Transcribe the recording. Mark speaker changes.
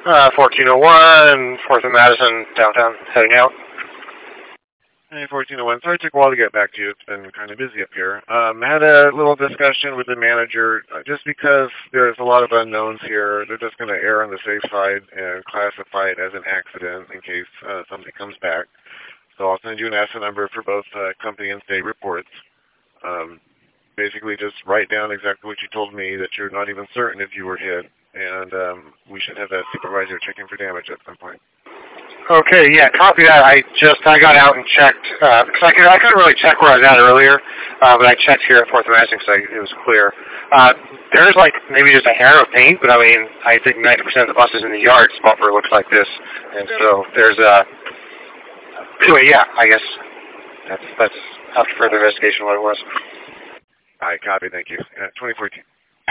Speaker 1: 1401, 4th and Madison, downtown, heading out.
Speaker 2: Hey, 1401. Sorry it took a while to get back to you. It's been kind of busy up here. Had a little discussion with the manager. Just because there's a lot of unknowns here, they're just going to err on the safe side and classify it as an accident in case something comes back. So I'll send you an asset number for both company and state reports. Basically, just write down exactly what you told me, that you're not even certain if you were hit, and we should have that supervisor checking for damage at some point.
Speaker 1: Okay, yeah, copy that. I got out and checked, because I couldn't really check where I was at earlier, but I checked here at 4th and Madison because it was clear. There's like maybe just a hair of paint, but I mean, I think 90% of the buses in the yard bumper looks like this, and so there's anyway, yeah, I guess that's after further investigation what it was.
Speaker 2: All right, copy, thank you. 2014.